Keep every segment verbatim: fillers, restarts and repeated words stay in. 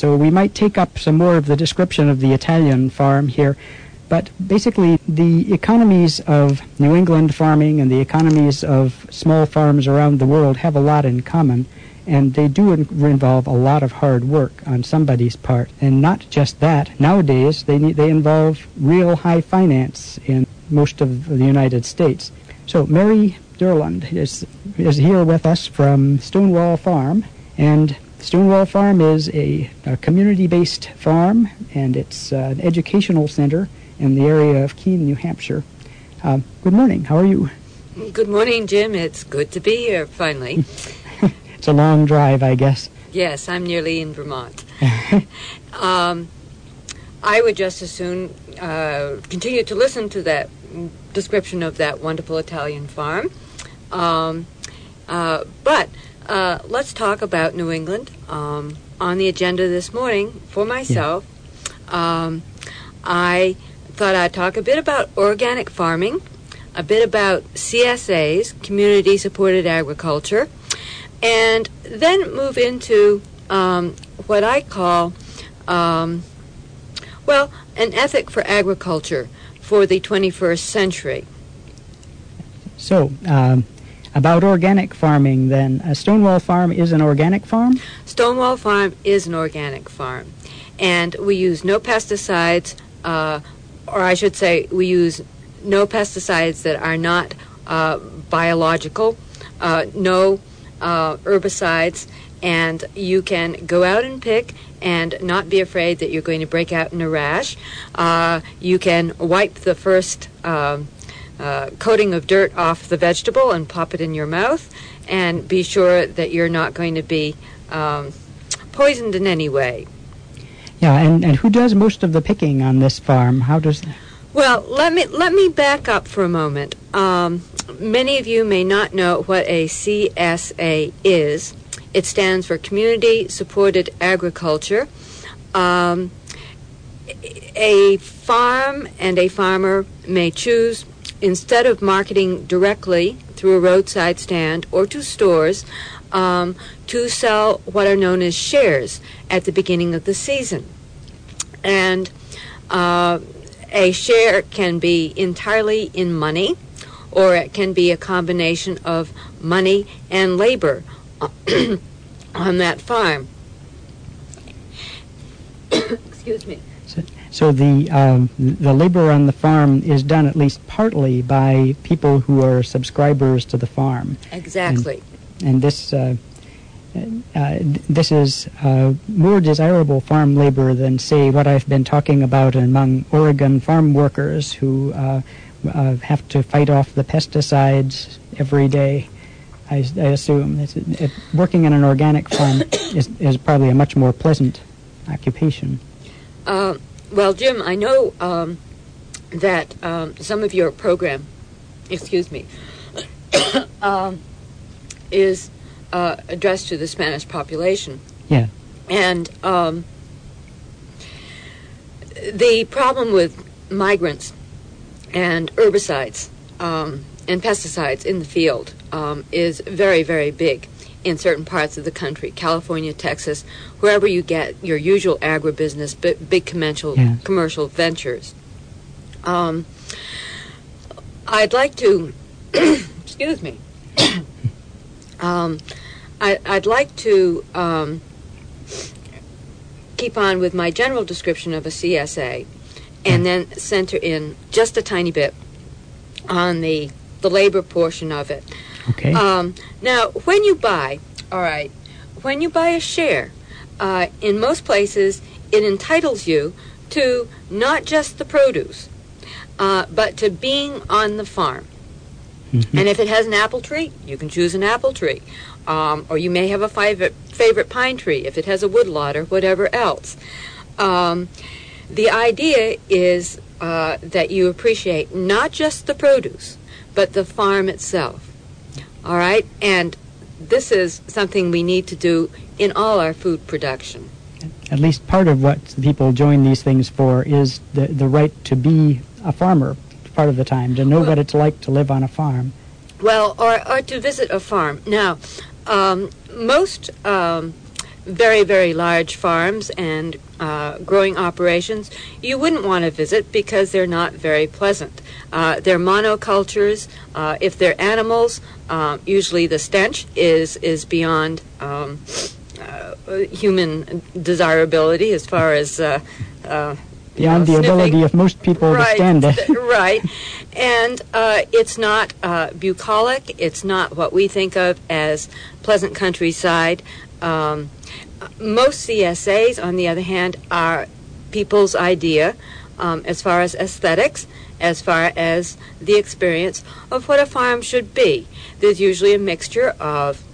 So we might take up some more of the description of the Italian farm here. But basically, the economies of New England farming and the economies of small farms around the world have a lot in common, and they do in- involve a lot of hard work on somebody's part. And not just that, nowadays they need, they involve real high finance in most of the United States. So Mary Durland is, is here with us from Stonewall Farm, and Stonewall Farm is a, a community-based farm, and it's uh, an educational center in the area of Keene, New Hampshire. Uh, good morning. How are you? Good morning, Jim. It's good to be here, finally. It's a long drive, I guess. Yes, I'm nearly in Vermont. um, I would just as soon uh, continue to listen to that description of that wonderful Italian farm. Um, uh, but uh, let's talk about New England. Um, on the agenda this morning, for myself, yeah. um, I thought I'd talk a bit about organic farming, a bit about C S As, community-supported agriculture, and then move into um, what I call, um, well, an ethic for agriculture for the twenty-first century. So, um, about organic farming then, uh, Stonewall Farm is an organic farm? Stonewall Farm is an organic farm, and we use no pesticides, uh, or I should say we use no pesticides that are not uh, biological, uh, no uh, herbicides, and you can go out and pick and not be afraid that you're going to break out in a rash. Uh, you can wipe the first um, uh, coating of dirt off the vegetable and pop it in your mouth, and be sure that you're not going to be um, poisoned in any way. Yeah, and, and who does most of the picking on this farm? How does... Well, let me let me back up for a moment. Um, many of you may not know what a C S A is. It stands for Community Supported Agriculture. Um, a farm and a farmer may choose, instead of marketing directly through a roadside stand or to stores, um, to sell what are known as shares at the beginning of the season. And uh, a share can be entirely in money, or it can be a combination of money and labor on that farm. Excuse me. So, so the um, the labor on the farm is done at least partly by people who are subscribers to the farm. Exactly. And, and this uh, uh, this is uh, more desirable farm labor than, say, what I've been talking about among Oregon farm workers who uh, uh, have to fight off the pesticides every day. I, I assume it's, it, working in an organic farm is, is probably a much more pleasant occupation. Uh, well, Jim, I know um, that um, some of your program, excuse me, um, is uh, addressed to the Spanish population. Yeah. And um, the problem with migrants and herbicides um, and pesticides in the field um, is very, very big in certain parts of the country, California, Texas, wherever you get your usual agribusiness, b- big commercial, yeah. commercial ventures. Um, I'd like to, excuse me, um, I, I'd like to um, keep on with my general description of a C S A and then center in just a tiny bit on the, the labor portion of it. Okay. Um, now, when you buy, all right, when you buy a share, uh, in most places, it entitles you to not just the produce, uh, but to being on the farm. Mm-hmm. And if it has an apple tree, you can choose an apple tree. Um, or you may have a favorite, favorite pine tree if it has a woodlot or whatever else. Um, the idea is uh, that you appreciate not just the produce, but the farm itself. All right? And this is something we need to do in all our food production. At least part of what people join these things for is the, the right to be a farmer part of the time, to know well, what it's like to live on a farm. Well, or, or to visit a farm. Now, um, most um, very, very large farms and uh, growing operations, you wouldn't want to visit because they're not very pleasant. Uh, they're monocultures. Uh, if they're animals, uh, usually the stench is, is beyond um, uh, human desirability as far as uh, uh, beyond you know, the sniffing. ability of most people right, to stand it. Right. And uh, it's not uh, bucolic. It's not what we think of as pleasant countryside. Um, most C S As, on the other hand, are people's idea um, as far as aesthetics, as far as the experience of what a farm should be. There's usually a mixture of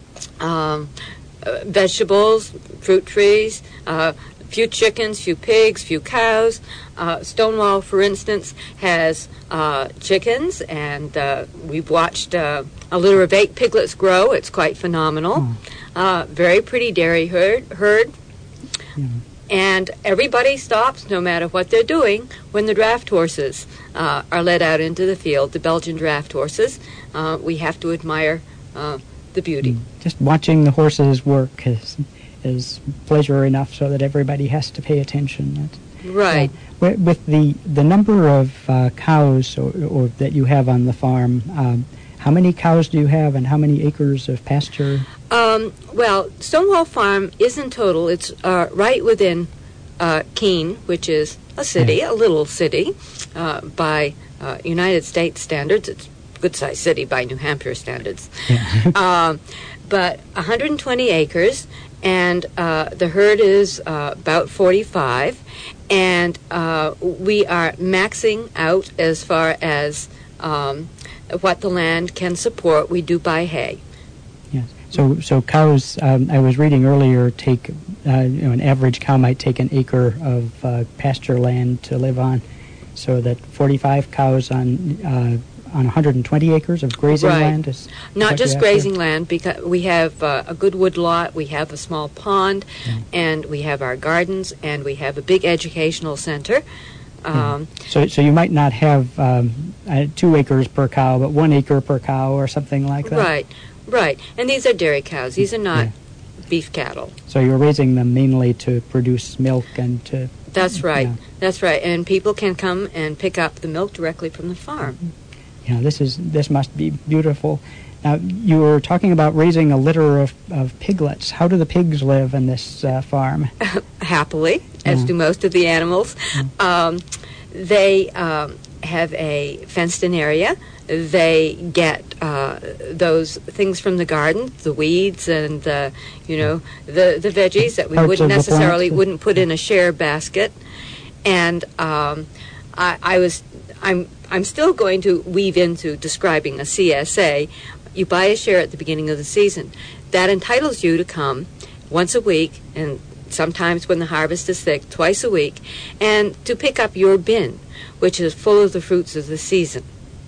um, uh, vegetables, fruit trees, uh, few chickens, few pigs, few cows. Uh, Stonewall, for instance, has uh, chickens, and uh, we've watched uh, a litter of eight piglets grow. It's quite phenomenal. Mm. Uh, very pretty dairy herd. herd. Mm. And everybody stops, no matter what they're doing, when the draft horses uh, are led out into the field, the Belgian draft horses. Uh, we have to admire uh, the beauty. Mm. Just watching the horses work is, is pleasure enough so that everybody has to pay attention. That's, right. Uh, with the, the number of uh, cows or, or that you have on the farm, um, how many cows do you have and how many acres of pasture? Um, well, Stonewall Farm is in total, it's uh, right within uh, Keene, which is a city, yeah. a little city, uh, by uh, United States standards. It's a good-sized city by New Hampshire standards. Yeah. uh, but one hundred twenty acres, and uh, the herd is uh, about forty-five, and uh, we are maxing out as far as um, what the land can support. We do buy hay. Yes. So, so cows. Um, I was reading earlier. Take uh, you know, an average cow might take an acre of uh, pasture land to live on, so that forty-five cows on uh, on one hundred twenty acres of grazing right. land is not just grazing land, because we have uh, a good wood lot, we have a small pond, yeah. and we have our gardens, and we have a big educational center. Um, yeah. So, so you might not have um, uh, two acres per cow, but one acre per cow, or something like that. Right, right. And these are dairy cows. These are not yeah. beef cattle. So you're raising them mainly to produce milk and to. That's right. Yeah. That's right. And people can come and pick up the milk directly from the farm. Mm-hmm. Yeah, this is this must be beautiful. Now, you were talking about raising a litter of, of piglets. How do the pigs live in this uh, farm? Happily, as yeah. do most of the animals. Yeah. Um, they um, have a fenced-in area. They get uh, those things from the garden, the weeds and the, you know, the, the veggies that we Parts wouldn't necessarily plants. wouldn't put in a share basket. And um, I, I was, I'm, I'm still going to weave into describing a C S A. You buy a share at the beginning of the season. That entitles you to come once a week, and sometimes when the harvest is thick, twice a week, and to pick up your bin, which is full of the fruits of the season.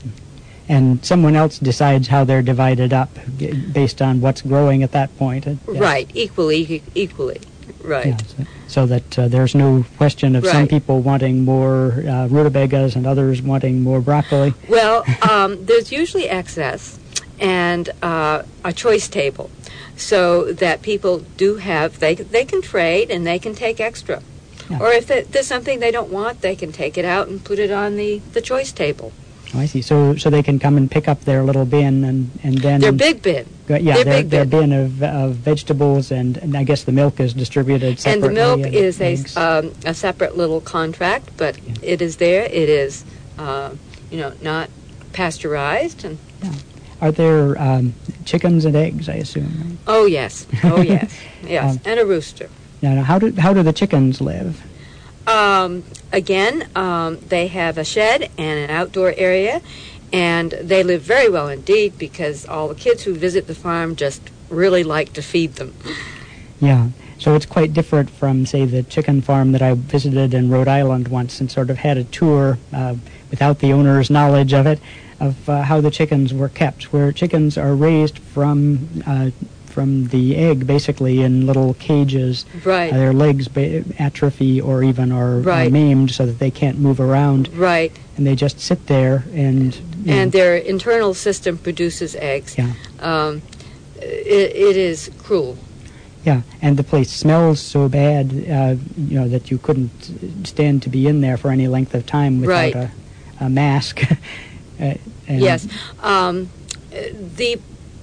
And someone else decides how they're divided up based on what's growing at that point. Yes. Right, equally, equally, right. Yeah, so, so that uh, there's no question of right. some people wanting more uh, rutabagas and others wanting more broccoli. Well, um, there's usually excess and uh, a choice table, so that people do have, they they can trade and they can take extra. Yeah. Or if it, there's something they don't want, they can take it out and put it on the, the choice table. Oh, I see. So so they can come and pick up their little bin and, and then... Their big bin. Go, yeah, their, their, big their bin. bin of, of vegetables, and, and I guess the milk is distributed separately. And the milk and is a, eggs. um, a separate little contract, but yeah. it is there. It is, uh, you know, not pasteurized. And yeah. Are there um, chickens and eggs, I assume? Right? Oh, yes. Oh, yes. Yes, um, and a rooster. Now, now, how do how do the chickens live? Um, again, um, they have a shed and an outdoor area, and they live very well indeed because all the kids who visit the farm just really like to feed them. Yeah, so it's quite different from, say, the chicken farm that I visited in Rhode Island once and sort of had a tour uh, without the owner's knowledge of it, of uh, how the chickens were kept, where chickens are raised from uh, from the egg, basically, in little cages. Right. Uh, their legs ba- atrophy or even are, right. are maimed so that they can't move around. Right. And they just sit there and... And know, their internal system produces eggs. Yeah. Um, it, it is cruel. Yeah, and the place smells so bad, uh, you know, that you couldn't stand to be in there for any length of time without Right. a, a mask. uh, and Yes. Um, the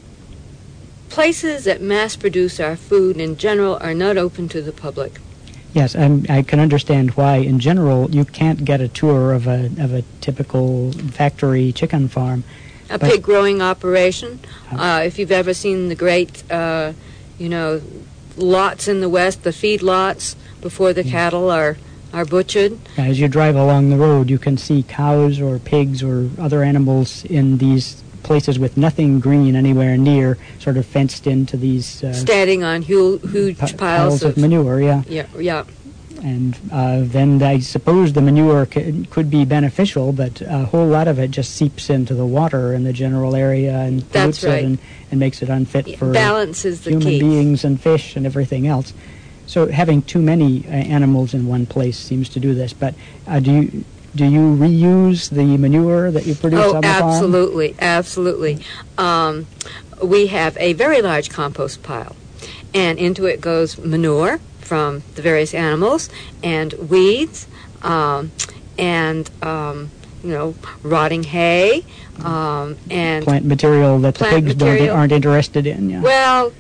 places that mass produce our food in general are not open to the public. Yes, and I can understand why. In general, you can't get a tour of a of a typical factory chicken farm. A But- pig growing operation. Uh, if you've ever seen the great, uh, you know, lots in the West, the feed lots before the cattle are, are butchered. As you drive along the road, you can see cows or pigs or other animals in these places with nothing green anywhere near, sort of fenced into these uh, Standing on hu- huge pi- piles, of manure. Yeah. Yeah, yeah. And uh, then I suppose the manure c- could be beneficial, but a whole lot of it just seeps into the water in the general area and That's pollutes right. it and, and makes it unfit Yeah, for balance is the human key. beings and fish and everything else. So having too many uh, animals in one place seems to do this. But uh, do you do you reuse the manure that you produce Oh, on the farm? absolutely, absolutely. Um, we have a very large compost pile, and into it goes manure from the various animals and weeds, um, and um, you know, rotting hay, um, and Plant material that Plant the pigs don't, material. aren't interested in. Yeah. well,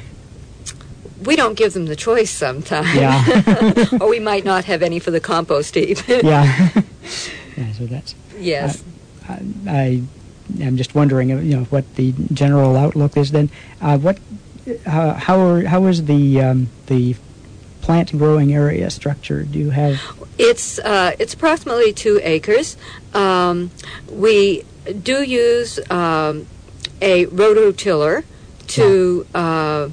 we don't give them the choice sometimes. Yeah. Or we might not have any for the compost heap. yeah. yeah. So that's. Yes. I, I am just wondering, uh, you know, what the general outlook is. Then, uh, what, uh, how are, how is the um, the plant growing area structured? Do you have? It's uh, it's approximately two acres. Um, we do use um, a rototiller to uh,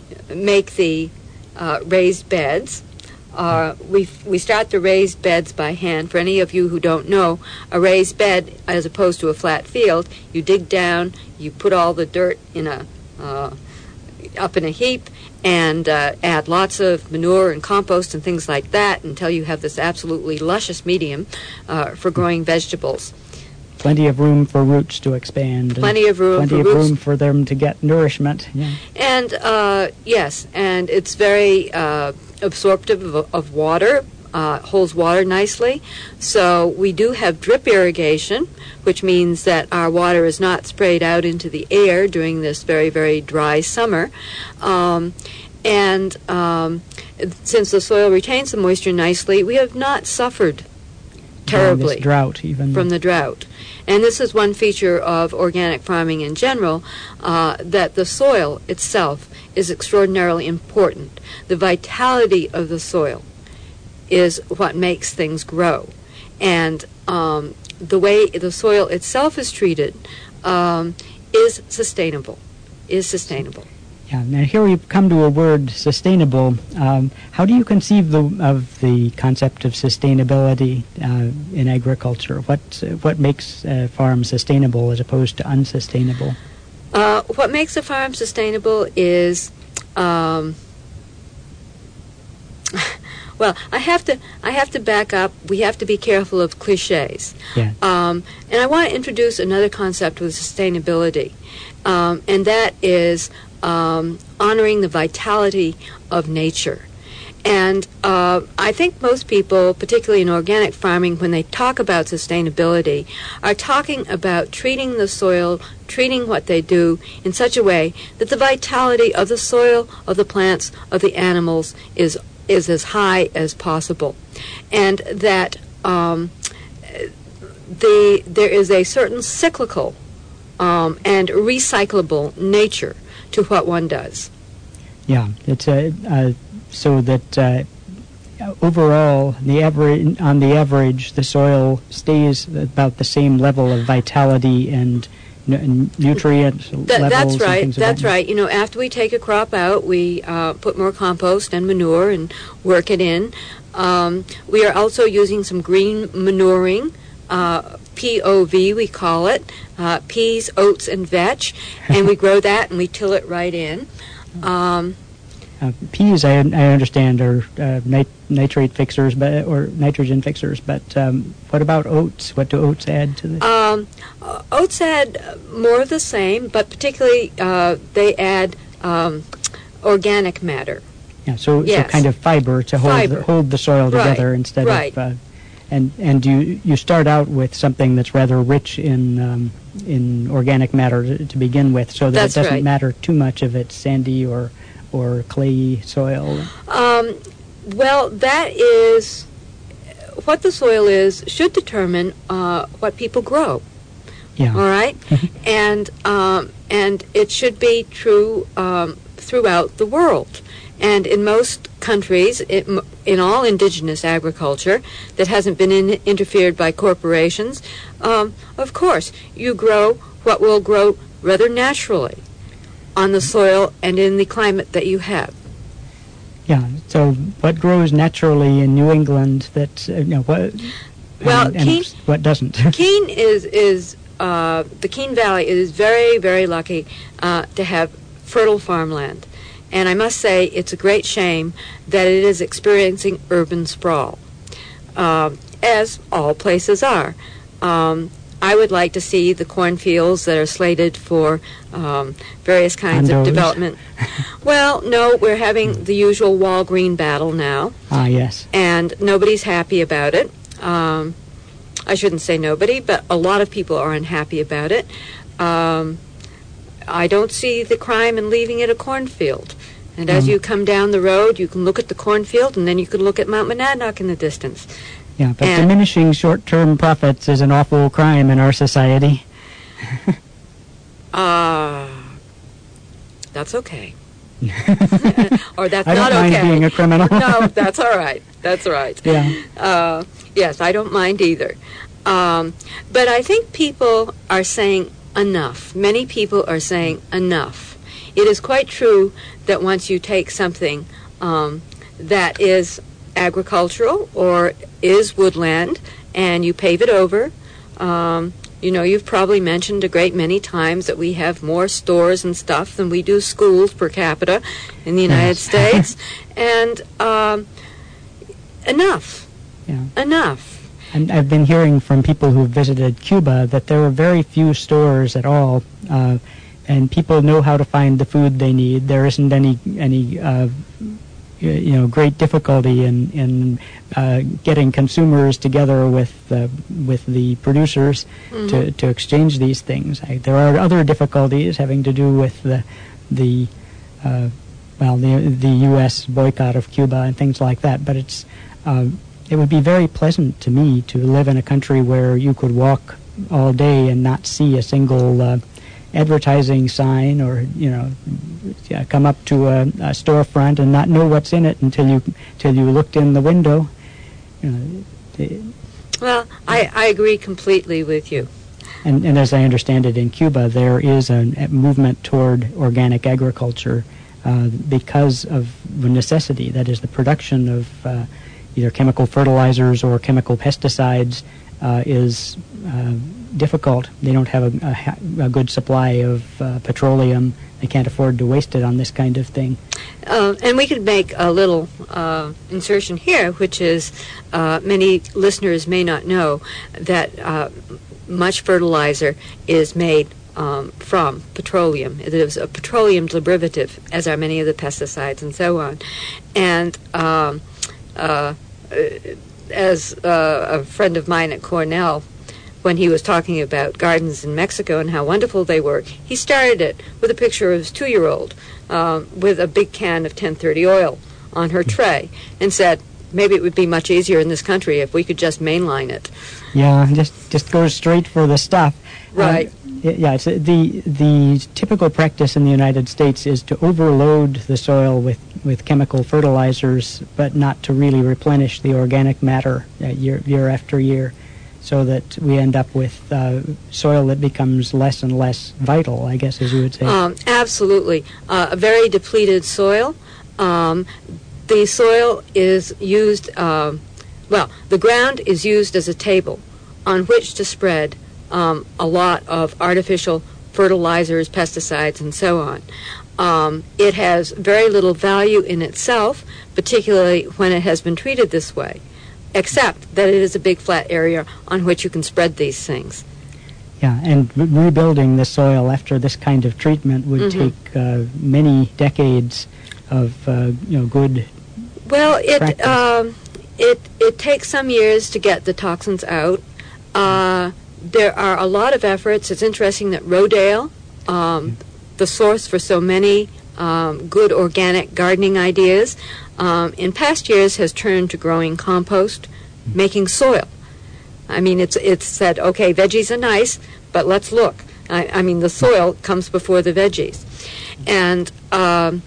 make the uh, raised beds. Uh, we we start the raised beds by hand. For any of you who don't know, a raised bed, as opposed to a flat field, you dig down, you put all the dirt in a uh, up in a heap, and uh, add lots of manure and compost and things like that until you have this absolutely luscious medium uh, for growing vegetables. Plenty of room for roots to expand. and Plenty of room Plenty for of roots. room for them to get nourishment. Yeah. And uh, yes, and it's very uh, absorptive of, of water, uh, holds water nicely. So we do have drip irrigation, which means that our water is not sprayed out into the air during this very, very dry summer. Um, and um, since the soil retains the moisture nicely, we have not suffered terribly This drought, even from the drought. And this is one feature of organic farming in general, uh, that the soil itself is extraordinarily important. The vitality of the soil is what makes things grow. And um, the way the soil itself is treated um, is sustainable, is sustainable. Yeah. Now here we come to a word, sustainable. Um, how do you conceive the, of the concept of sustainability uh, in agriculture? What what makes a farm sustainable as opposed to unsustainable? Uh, what makes a farm sustainable is, um, well, I have to I have to back up. We have to be careful of cliches. Yeah. Um, and I want to introduce another concept with sustainability, um, and that is um, honoring the vitality of nature. And uh, I think most people, particularly in organic farming, when they talk about sustainability, are talking about treating the soil, treating what they do in such a way that the vitality of the soil, of the plants, of the animals is is as high as possible, and that um, the there is a certain cyclical um, and recyclable nature to what one does. Yeah. It's a. a so that uh, overall, the average on the average, the soil stays about the same level of vitality and n- nutrient That, levels. that's and right. things of That's that right. You know, after we take a crop out, we uh, put more compost and manure and work it in. Um, we are also using some green manuring, uh, P O V we call it, uh, peas, oats, and vetch, and we grow that and we till it right in. Um, Uh, peas, I, I understand, are uh, nit- nitrate fixers, but or nitrogen fixers. But um, what about oats? What do oats add to the? Um, uh, oats add more of the same, but particularly uh, they add um, organic matter. Yeah, so, Yes. so kind of fiber to hold Fiber. the, hold the soil together Right, instead right. of, uh, and and you you start out with something that's rather rich in um, in organic matter to, to begin with, so that That's it doesn't right. matter too much if it's sandy or or clayey soil. Um, well, that is what the soil is should determine uh, what people grow. Yeah. All right, and um, and it should be true um, throughout the world. And in most countries, it, m- in all indigenous agriculture that hasn't been in, interfered by corporations, um, of course, you grow what will grow rather naturally on the soil and in the climate that you have. Yeah. So what grows naturally in New England that uh, you know what? Well, and, and Keene- what doesn't? Keene is is uh, the Keene Valley is very very lucky uh, to have fertile farmland, and I must say it's a great shame that it is experiencing urban sprawl, uh, as all places are. Um, I would like to see the cornfields that are slated for um, various kinds Condos. of development. Well, no, we're having the usual Walgreen battle now, Ah, yes. and nobody's happy about it. Um, I shouldn't say nobody, but a lot of people are unhappy about it. Um, I don't see the crime in leaving it a cornfield. And as Mm. you come down the road, you can look at the cornfield, and then you can look at Mount Monadnock in the distance. Yeah, but And- diminishing short-term profits is an awful crime in our society. Ah, that's okay. Or that's I don't not mind okay. being a criminal. No, that's all right. That's all right. Yeah. Uh, yes, I don't mind either. Um, but I think people are saying enough. Many people are saying enough. It is quite true that once you take something um, that is agricultural or is woodland and you pave it over, um, you know, you've probably mentioned a great many times that we have more stores and stuff than we do schools per capita in the United Yes. States. And um, enough. Yeah. Enough. And I've been hearing from people who visited Cuba that there are very few stores at all, uh, and people know how to find the food they need. There isn't any any uh, you know great difficulty in in uh, getting consumers together with uh, with the producers Mhm. to to exchange these things. I, there are other difficulties having to do with the the uh, well the the U S boycott of Cuba and things like that, but it's. Um, It would be very pleasant to me to live in a country where you could walk all day and not see a single uh, advertising sign, or you know, yeah, come up to a, a storefront and not know what's in it until you till you looked in the window. You know, the- Well, I, I agree completely with you. and, and as I understand it, in Cuba there is a, a movement toward organic agriculture uh, because of the necessity. That is, the production of uh, either chemical fertilizers or chemical pesticides uh, is uh, difficult. They don't have a, a, ha- a good supply of uh, petroleum. They can't afford to waste it on this kind of thing. Uh, and we could make a little uh, insertion here, which is uh, many listeners may not know that uh, much fertilizer is made um, from petroleum. It is a petroleum derivative, as are many of the pesticides and so on. And um, uh, as uh, a friend of mine at Cornell, when he was talking about gardens in Mexico and how wonderful they were, he started it with a picture of his two-year-old um, with a big can of ten thirty oil on her tray and said, maybe it would be much easier in this country if we could just mainline it. Yeah, just just goes straight for the stuff. Right. Um, y- yeah, it's, uh, the the typical practice in the United States is to overload the soil with, with chemical fertilizers, but not to really replenish the organic matter uh, year year after year, so that we end up with uh, soil that becomes less and less vital, I guess, as you would say. Um, absolutely. Uh, a very depleted soil. Um, the soil is used, um, well, the ground is used as a table on which to spread um, a lot of artificial fertilizers, pesticides, and so on. Um, it has very little value in itself, particularly when it has been treated this way, except that it is a big flat area on which you can spread these things. Yeah, and re- rebuilding the soil after this kind of treatment would Mhm. take uh, many decades of uh, you know good. Well, it practice? um, it it takes some years to get the toxins out. Uh, there are a lot of efforts. It's interesting that Rodale, um, the source for so many um, good organic gardening ideas, um, in past years has turned to growing compost, making soil. I mean, it's it's said, okay, veggies are nice, but let's look. I, I mean, the soil comes before the veggies. And um,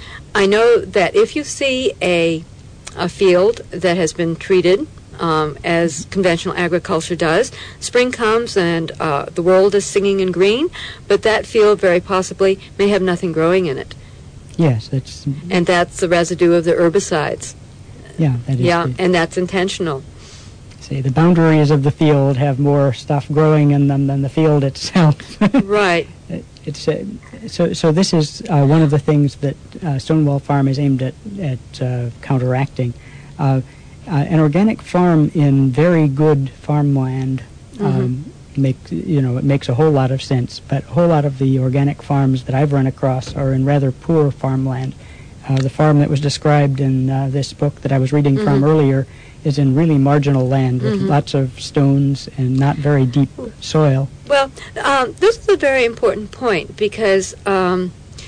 I know that if you see a, a field that has been treated um, as conventional agriculture does, spring comes and uh, the world is singing in green, but that field very possibly may have nothing growing in it. Yes, that's... And that's the residue of the herbicides. Yeah, that is... Yeah, the, and that's intentional. See, the boundaries of the field have more stuff growing in them than the field itself. Right. It's uh, so. So this is uh, one of the things that uh, Stonewall Farm is aimed at at uh, counteracting. Uh, uh, an organic farm in very good farmland um, mm-hmm. makes you know it makes a whole lot of sense. But a whole lot of the organic farms that I've run across are in rather poor farmland. Uh, the farm that was described in uh, this book that I was reading mm-hmm. from earlier is in really marginal land with mm-hmm. lots of stones and not very deep soil. Well, um, this is a very important point because, um,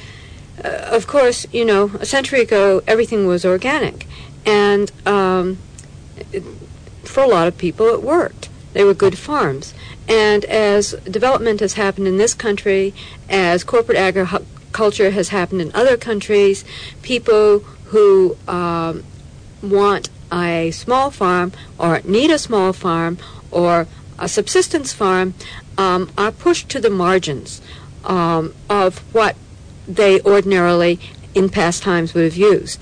uh, of course, you know, a century ago everything was organic, and um, it, for a lot of people it worked. They were good farms. And as development has happened in this country, as corporate agriculture has happened in other countries, people who um, want a small farm or need a small farm or a subsistence farm um, are pushed to the margins um, of what they ordinarily in past times would have used.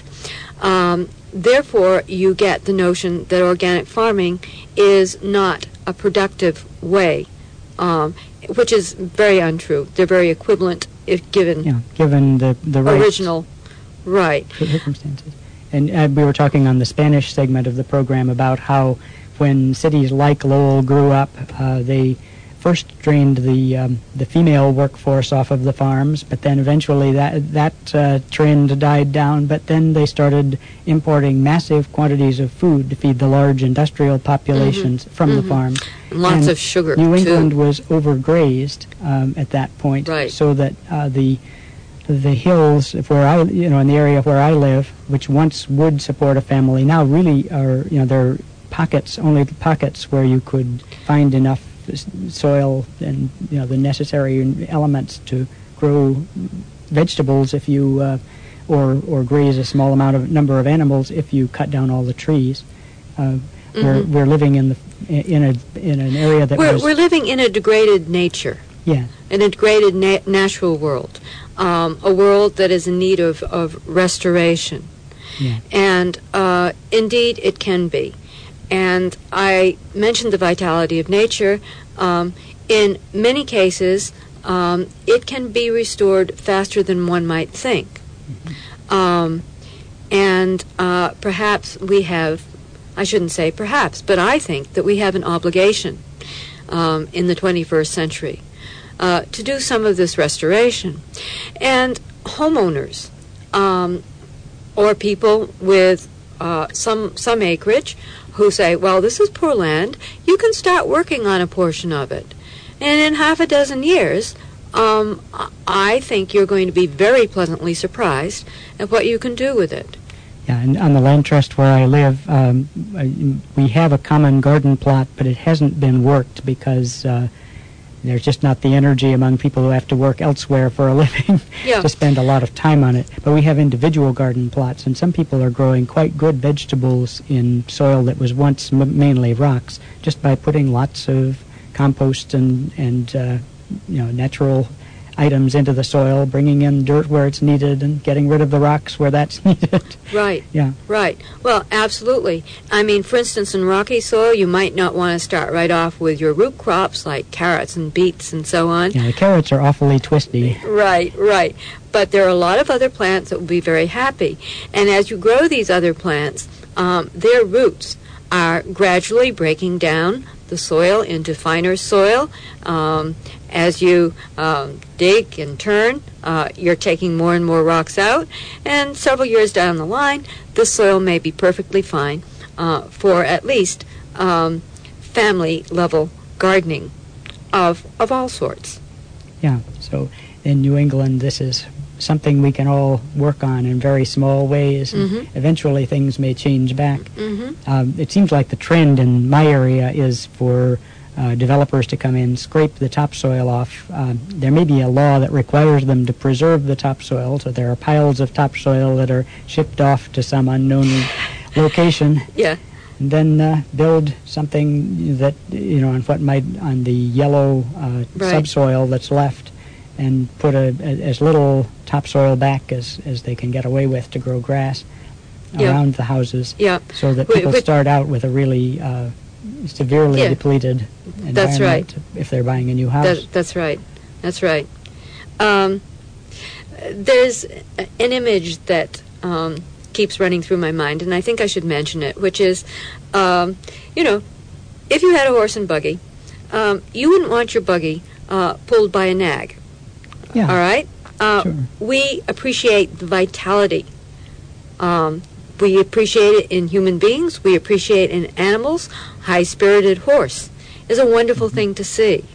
Um, therefore, you get the notion that organic farming is not a productive way, um, which is very untrue. They're very equivalent if given, yeah, given the, the original right. circumstances. And uh, we were talking on the Spanish segment of the program about how when cities like Lowell grew up, uh, they first drained the um, the female workforce off of the farms, but then eventually that that uh, trend died down. But then they started importing massive quantities of food to feed the large industrial populations mm-hmm. from mm-hmm. the farms. And lots and of sugar, New England too. was overgrazed um, at that point, right. so that uh, the the hills, where I, you know, in the area where I live, which once would support a family, now really are, you know, they're pockets, only pockets where you could find enough soil and, you know, the necessary elements to grow vegetables if you, uh, or or graze a small amount of number of animals if you cut down all the trees. Uh, mm-hmm. We're we're living in the in a in an area that we're was, we're living in a degraded nature. Yeah, an degraded na- natural world. Um, a world that is in need of, of restoration. Yeah. And uh, indeed it can be. And I mentioned the vitality of nature. Um, in many cases, um, it can be restored faster than one might think. Mm-hmm. Um, and uh, perhaps we have, I shouldn't say perhaps, but I think that we have an obligation um, in the twenty-first century Uh, to do some of this restoration. And homeowners um, or people with uh, some some acreage who say, well, this is poor land, you can start working on a portion of it. And in half a dozen years, um, I think you're going to be very pleasantly surprised at what you can do with it. Yeah, and on the land trust where I live, um, we have a common garden plot, but it hasn't been worked because uh, there's just not the energy among people who have to work elsewhere for a living yeah. to spend a lot of time on it. But we have individual garden plots, and some people are growing quite good vegetables in soil that was once m- mainly rocks, just by putting lots of compost and, and uh, you know, natural items into the soil, bringing in dirt where it's needed, and getting rid of the rocks where that's needed. Right. Yeah. Right. Well, absolutely. I mean, for instance, in rocky soil, you might not want to start right off with your root crops like carrots and beets and so on. Yeah, the carrots are awfully twisty. Right, right. But there are a lot of other plants that will be very happy. And as you grow these other plants, um, their roots are gradually breaking down the the soil into finer soil. Um, as you um, dig and turn, uh, you're taking more and more rocks out, and several years down the line, this soil may be perfectly fine uh, for at least um, family-level gardening of of all sorts. Yeah, so in New England, this is something we can all work on in very small ways. And Mm-hmm. eventually, things may change back. Mm-hmm. Um, it seems like the trend in my area is for uh, developers to come in, scrape the topsoil off. Uh, there may be a law that requires them to preserve the topsoil, so there are piles of topsoil that are shipped off to some unknown location. Yeah. And then uh, build something that, you know, on what might, on the yellow uh, Right. subsoil that's left, and put a, a, as little topsoil back as, as they can get away with to grow grass Yeah. around the houses, Yeah. so that Wh- people which- start out with a really uh, severely Yeah. depleted That's right. environment if they're buying a new house. That, that's right. That's right. Um, there's a- an image that um, keeps running through my mind, and I think I should mention it, which is, um, you know, if you had a horse and buggy, um, you wouldn't want your buggy uh, pulled by a nag. Yeah. All right? Uh, Sure. We appreciate the vitality. Um, we appreciate it in human beings. We appreciate it in animals. High-spirited horse is a wonderful Mm-hmm. thing to see.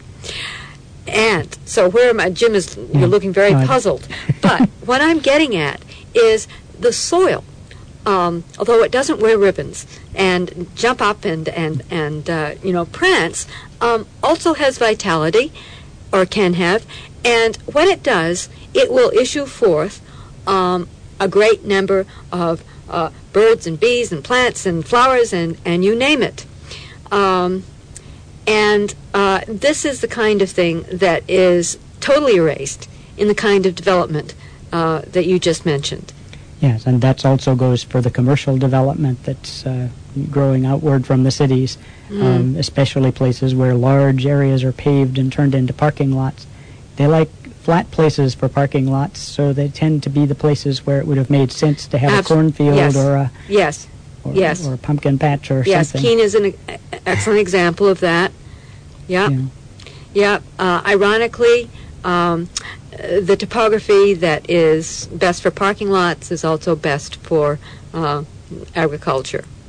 And so where am I? Jim is, Yeah. you're looking very No, I- puzzled. But what I'm getting at is the soil, um, although it doesn't wear ribbons and jump up and, and, and uh, you know, prance, um, also has vitality, or can have. And when it does, it will issue forth um, a great number of uh, birds and bees and plants and flowers and, and you name it. Um, and uh, this is the kind of thing that is totally erased in the kind of development uh, that you just mentioned. Yes, and that also goes for the commercial development that's uh, growing outward from the cities, Mm. um, especially places where large areas are paved and turned into parking lots. They like flat places for parking lots, so they tend to be the places where it would have made sense to have Abs- a cornfield yes. or a Yes, or, yes. or a pumpkin patch or yes. something. Keene is an e- excellent example of that. Yeah. Yeah. Yeah, uh, ironically, um, uh, the topography that is best for parking lots is also best for uh, agriculture.